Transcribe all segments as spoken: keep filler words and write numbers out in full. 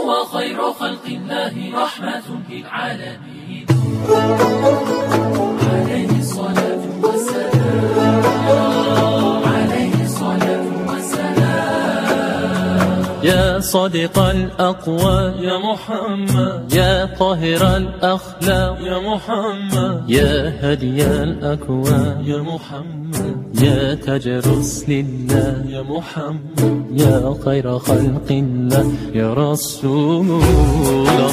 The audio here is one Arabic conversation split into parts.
هو خير خلق الله رحمة للعالمين عليه الصلاة والسلام عليه الصلاة والسلام يا صادق الأقوال يا محمد، يا طاهر الأخلاق يا محمد، يا هدي الأكوان يا محمد، يا تاج رسل الله يا محمد، يا خير خلق الله يا رسول الله.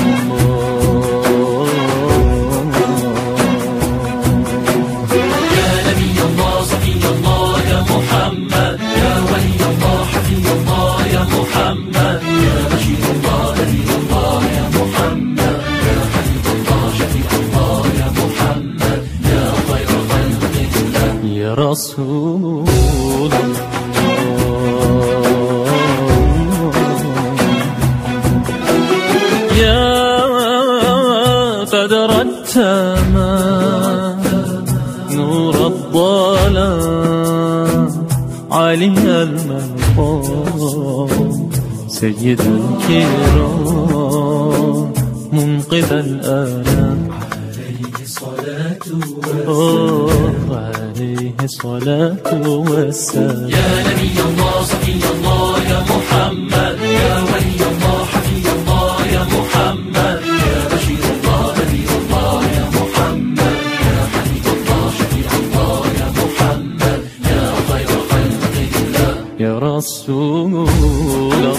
يا نبي الله صفي الله يا محمد، يا ولي الله حفي الله يا محمد، يا بشير الله نذير الله يا محمد، يا حبيب الله شفيع الله يا محمد، يا خير خلق الله يا رسول الله. يا قدر التمام نور الظلام علي المقام سيد الكرام منقذ الآلام عليه الصلاة والسلام عليه الصلاة والسلام. يا نبي الله صفي الله يا محمد، يا ولي الله حفي الله يا محمد، يا بشير الله نذير الله يا محمد، يا حبيب الله شفيع الله يا محمد، يا خير خلق الله يا رسول الله.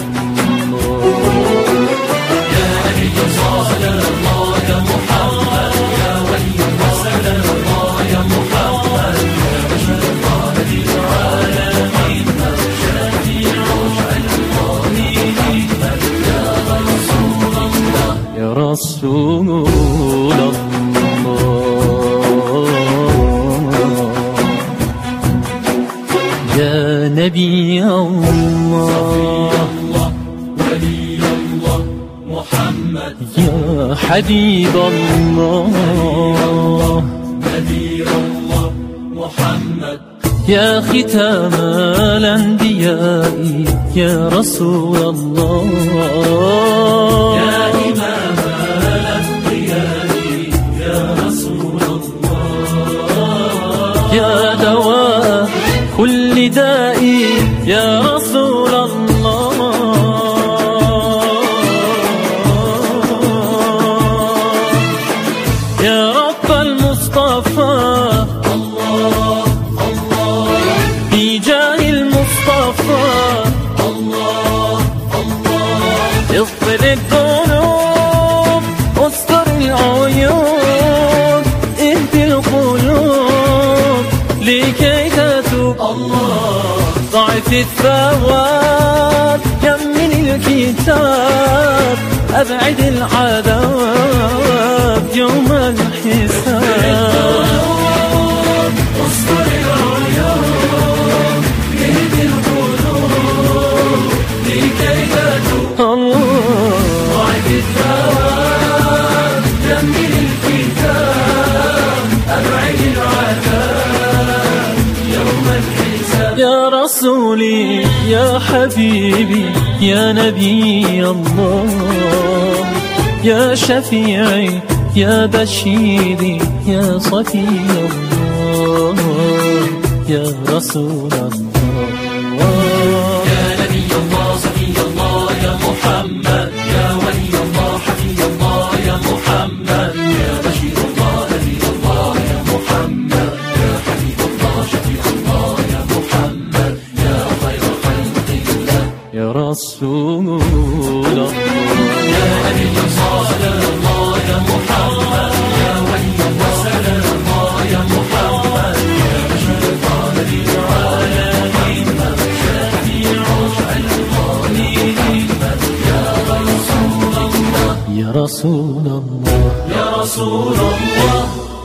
يا نبي الله سلام الله يا محمد، يا ولي الله سلام الله يا محمد، يا بشير الله نذير العالمين، شفيع المؤمنين، يا رسول الله يا رسول الله. يا نبي الله ولي الله محمد، يا حبيب الله نذير الله محمد، يا ختام الأنبياء يا رسول الله، يا إمام الأنبياء يا رسول الله، يا دواء كل داء يا رسول الله، يا رب المصطفى الله الله في جاه المصطفى الله الله اغفر الذنوب استر العيوب اهدي القلوب لكي تتوب الله ضعف الثواب يمن الكتاب أبعد العذاب يوم الحساب. اصبر العيون اهدي القلوب لكي تتوب الله ضعف الثواب جمل الكتاب أبعد العذاب يوم الحساب. يا رسولي يا حبيبي يا نبي الله، يا شفيعي يا بشيري يا صفي الله يا رسول الله. يا نبي الله صفي الله يا محمد، يا ولي الله حفي الله يا محمد، يا بشير الله نذير الله يا محمد، يا حبيب الله شفيع الله يا محمد، يا خير خلق الله يا رسول الله. يا نبي الله سلام الله يا محمد، يا ولي الله سلام الله يا محمد، يا بشير الله نذير العالمين، شفيع المؤمنين، يا رسول الله يا رسول الله يا رسول الله.